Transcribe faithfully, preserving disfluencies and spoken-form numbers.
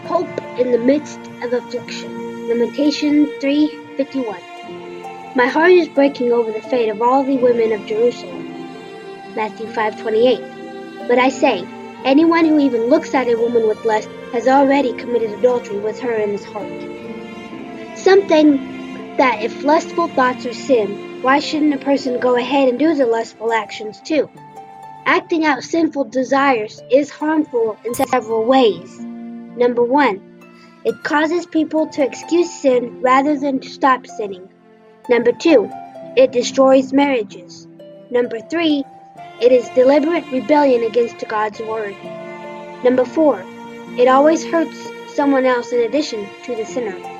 Hope in the midst of affliction. Lamentation three fifty-one. My heart is breaking over the fate of all the women of Jerusalem. Matthew five twenty-eight. But I say, anyone who even looks at a woman with lust has already committed adultery with her in his heart. Something that if lustful thoughts are sin, why shouldn't a person go ahead and do the lustful actions too? Acting out sinful desires is harmful in several ways. Number one, it causes people to excuse sin rather than to stop sinning. Number two, it destroys marriages. Number three, it is deliberate rebellion against God's word. Number four, it always hurts someone else in addition to the sinner.